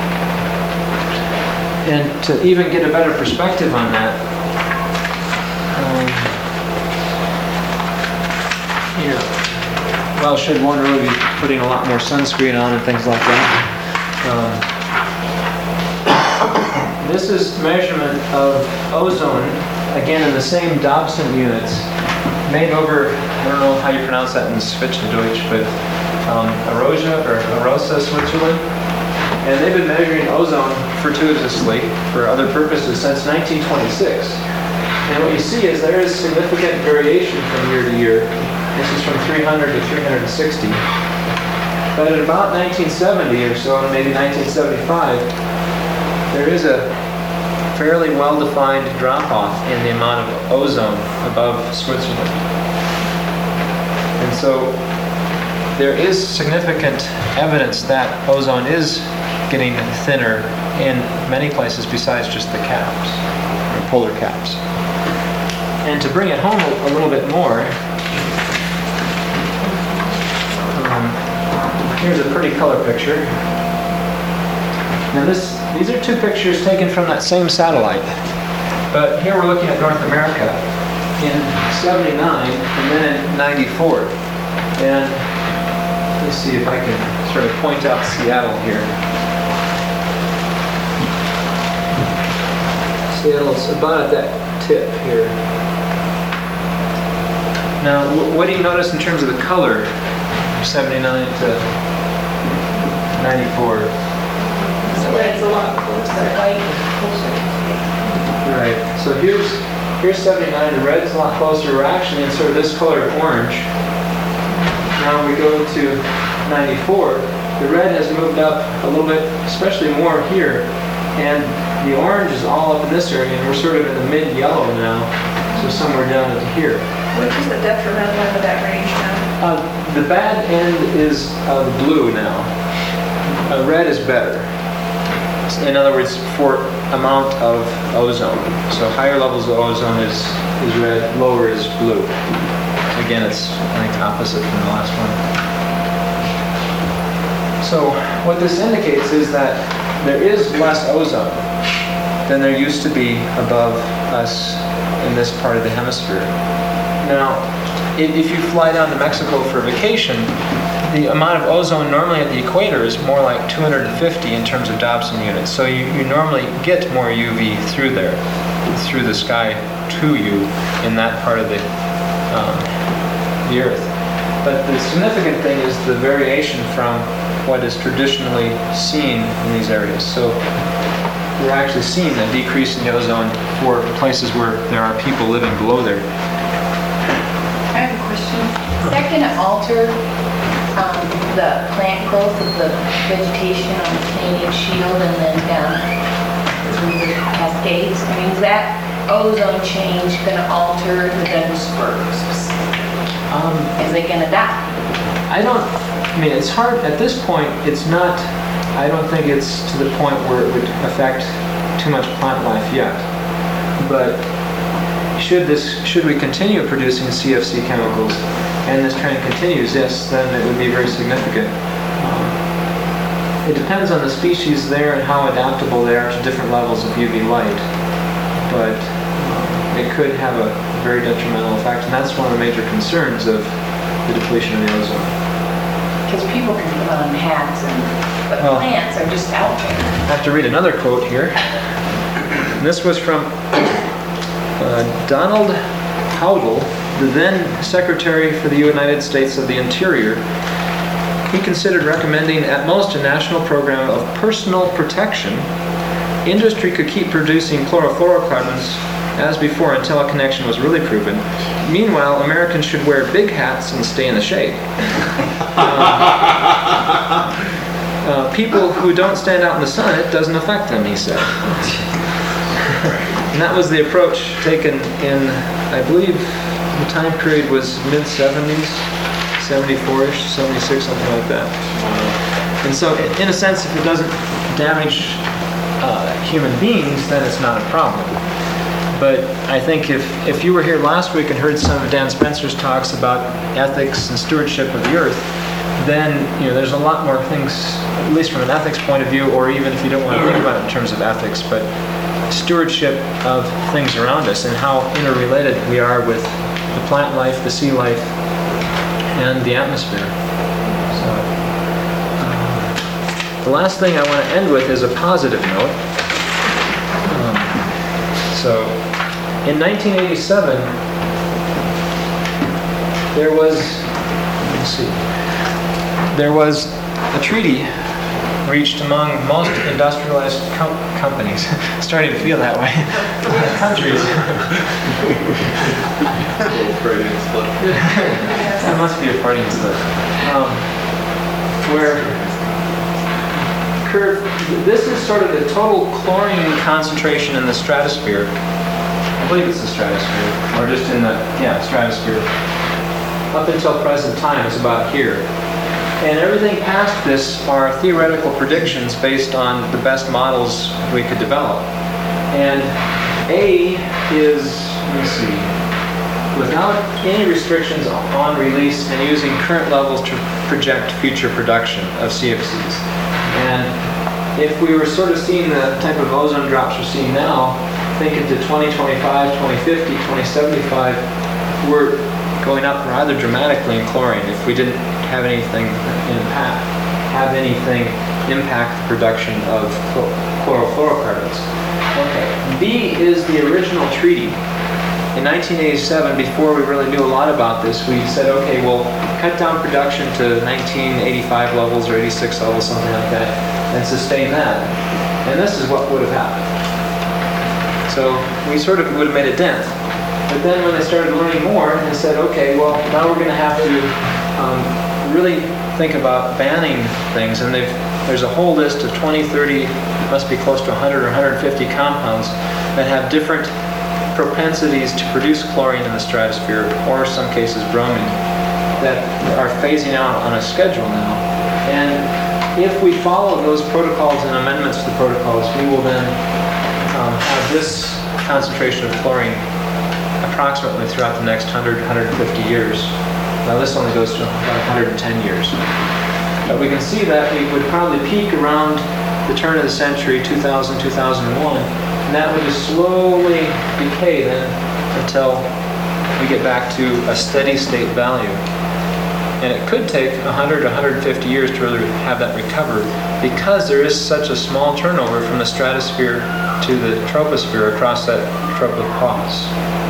And to even get a better perspective on that, um, you know, well, should one really be putting a lot more sunscreen on and things like that? Um, this is measurement of ozone, again in the same Dobson units, made over, I don't know how you pronounce that in Schweizerdeutsch, but um, Arosa or Arosa, Switzerland. And they've been measuring ozone fortuitously for other purposes since nineteen twenty-six. And what you see is there is significant variation from year to year. This is from three hundred to three hundred sixty. But at about nineteen seventy or so, and maybe nineteen seventy-five, there is a fairly well-defined drop-off in the amount of ozone above Switzerland. And so there is significant evidence that ozone is getting thinner in many places besides just the caps, or polar caps. And to bring it home a, a little bit more, um, here's a pretty color picture. Now this, these are two pictures taken from that same satellite, but here we're looking at North America in seventy-nine and then in ninety-four. And let's see if I can sort of point out Seattle here. Seattle's about at that tip here. Now, wh- what do you notice in terms of the color from seventy-nine to ninety-four? So it's a lot closer, white closer. Right. So here's here's seventy-nine. The red's a lot closer. We're actually in sort of this color of orange. Now we go to ninety-four. The red has moved up a little bit, especially more here, and the orange is all up in this area, and we're sort of in the mid-yellow now, so somewhere down into here. Which is the detrimental end of that range now? Uh, the bad end is uh, the blue now. Uh, red is better. In other words, for amount of ozone. So higher levels of ozone is, is red, lower is blue. Again, it's, I think, opposite from the last one. So what this indicates is that there is less ozone than there used to be above us in this part of the hemisphere. Now, if you fly down to Mexico for a vacation, the amount of ozone normally at the equator is more like two hundred fifty in terms of Dobson units. So you, you normally get more U V through there, through the sky to you in that part of the, um, the Earth. But the significant thing is the variation from what is traditionally seen in these areas. So we're actually seeing a decrease in the ozone for places where there are people living below there. I have a question. Is that going to alter um, the plant growth of the vegetation on the Canadian Shield and then down through the Cascades? I mean, is that ozone change going to alter the Dendrospores? Um, Is it going to die? I don't, I mean, it's hard, at this point, it's not, I don't think it's to the point where it would affect too much plant life yet. But should this, should we continue producing C F C chemicals, and this trend continues, yes, then it would be very significant. Um, it depends on the species there and how adaptable they are to different levels of U V light. But um, it could have a very detrimental effect, and that's one of the major concerns of the depletion of the ozone. Because people can put on hats, and but Well, plants are just out there. I have to read another quote here. And this was from uh, Donald Howell, the then Secretary for the United States of the Interior. He considered recommending at most a national program of personal protection. Industry could keep producing chlorofluorocarbons as before until a connection was really proven. Meanwhile, Americans should wear big hats and stay in the shade. uh, uh, people who don't stand out in the sun, it doesn't affect them, he said. And that was the approach taken in, I believe, the time period was mid seventies, seventy-four-ish, seventy-six, something like that. And so, in a sense, if it doesn't damage uh, human beings, then it's not a problem. But I think if, if you were here last week and heard some of Dan Spencer's talks about ethics and stewardship of the earth, then you know there's a lot more things, at least from an ethics point of view, or even if you don't want to think about it in terms of ethics, but stewardship of things around us and how interrelated we are with the plant life, the sea life, and the atmosphere. So, uh, the last thing I want to end with is a positive note. Um, so, in nineteen eighty-seven, there was, let's see, there was a treaty reached among most industrialized com- companies. Starting to feel that way. Countries. That must be a Freudian slip. Um, where Kurt, this is sort of the total chlorine concentration in the stratosphere. I believe it's the stratosphere, or just in the, yeah, stratosphere. up until present time is about here. And everything past this are theoretical predictions based on the best models we could develop. And A is, let me see, without any restrictions on release and using current levels to project future production of C F Cs. And if we were sort of seeing the type of ozone drops we're seeing now, think into twenty twenty-five, twenty fifty, twenty seventy-five, we're going up rather dramatically in chlorine if we didn't have anything impact, have anything impact the production of chlorofluorocarbons. Okay, B is the original treaty. In nineteen eighty-seven, before we really knew a lot about this, we said, okay, we'll cut down production to nineteen eighty-five levels or eighty-six levels, something like that, and sustain that. And this is what would have happened. So we sort of would have made a dent. But then when they started learning more, they said, okay, well, now we're going to have to um, really think about banning things. And they've, there's a whole list of twenty, thirty, must be close to one hundred or one hundred fifty compounds that have different propensities to produce chlorine in the stratosphere, or in some cases bromine, that are phasing out on a schedule now. And if we follow those protocols and amendments to the protocols, we will then um, have this concentration of chlorine approximately throughout the next one hundred, one hundred fifty years. Now this only goes to about one hundred ten years. But we can see that we would probably peak around the turn of the century, two thousand, two thousand one, and that would just slowly decay then until we get back to a steady state value. And it could take one hundred, one hundred fifty years to really have that recovered because there is such a small turnover from the stratosphere to the troposphere across that tropic pause.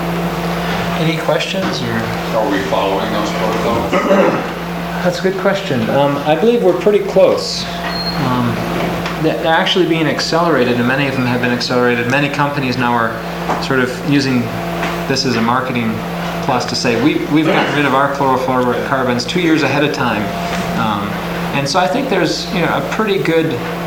Any questions? Or? Are we following those protocols? That's a good question. Um, I believe we're pretty close. Um, they're actually being accelerated, and many of them have been accelerated. Many companies now are sort of using this as a marketing plus to say we, we've gotten rid of our chlorofluorocarbons two years ahead of time. Um, and so I think there's you know a pretty good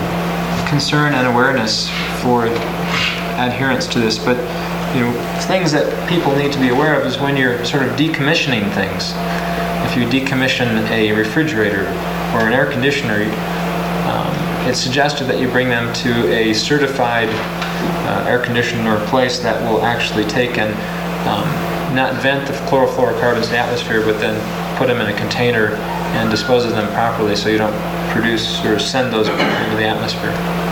concern and awareness for adherence to this. But you know, things that people need to be aware of is when you're sort of decommissioning things. If you decommission a refrigerator or an air conditioner, um, it's suggested that you bring them to a certified uh, air conditioner or place that will actually take and um, not vent the chlorofluorocarbons in the atmosphere, but then put them in a container and dispose of them properly so you don't produce or send those into the atmosphere.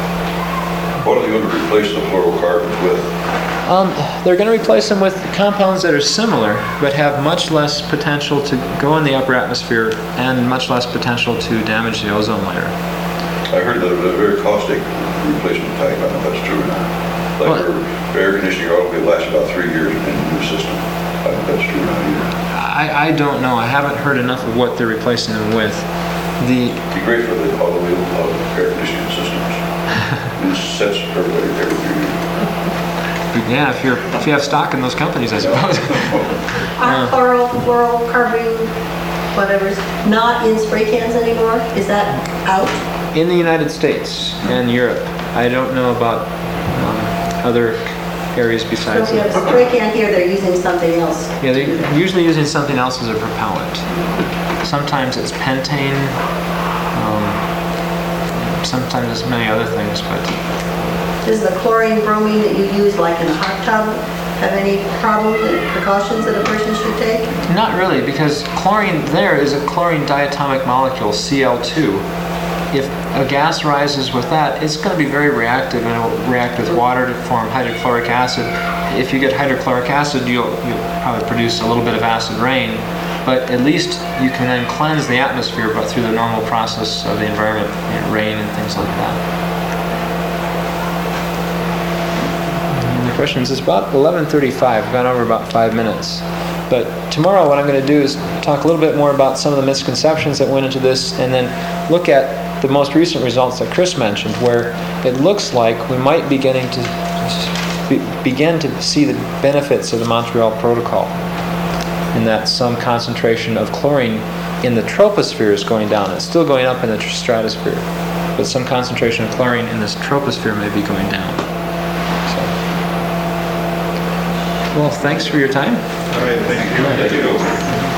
What are they going to replace the fluorocarbons with? Um, they're going to replace them with compounds that are similar, but have much less potential to go in the upper atmosphere and much less potential to damage the ozone layer. I heard that it was a very caustic replacement type. I don't know if that's true or not. Like Well- for air conditioning oil, it lasts about three years in the new system. I don't know if that's true or not either. I, I don't know. I haven't heard enough of what they're replacing them with. The It'd be great for the automobile uh, air conditioning systems. New sets every, every few years. yeah, if you're if you have stock in those companies, I suppose. Are chlorofluorocarbon, whatever's not in spray cans anymore? Is that out? In the United States and Europe, I don't know about um, other areas So besides. if you have a spray can here, they're using something else. Yeah, they're usually using something else as a propellant. Sometimes it's pentane. Um, sometimes it's many other things, but Does the chlorine bromine that you use like in a hot tub have any problems and precautions that a person should take? not really, because chlorine there is a chlorine diatomic molecule, C L two. If a gas rises with that, it's going to be very reactive and it will react with water to form hydrochloric acid. If you get hydrochloric acid, you'll, you'll probably produce a little bit of acid rain, but at least you can then cleanse the atmosphere but through the normal process of the environment, you know, rain and things like that. Any other questions? It's about eleven thirty-five. We've gone over about five minutes. But tomorrow what I'm going to do is talk a little bit more about some of the misconceptions that went into this and then look at the most recent results that Chris mentioned, where it looks like we might be getting to be, begin to see the benefits of the Montreal Protocol, in that some concentration of chlorine in the troposphere is going down. It's still going up in the stratosphere, but some concentration of chlorine in this troposphere may be going down. So, well, thanks for your time. All right, thank you. Thank you.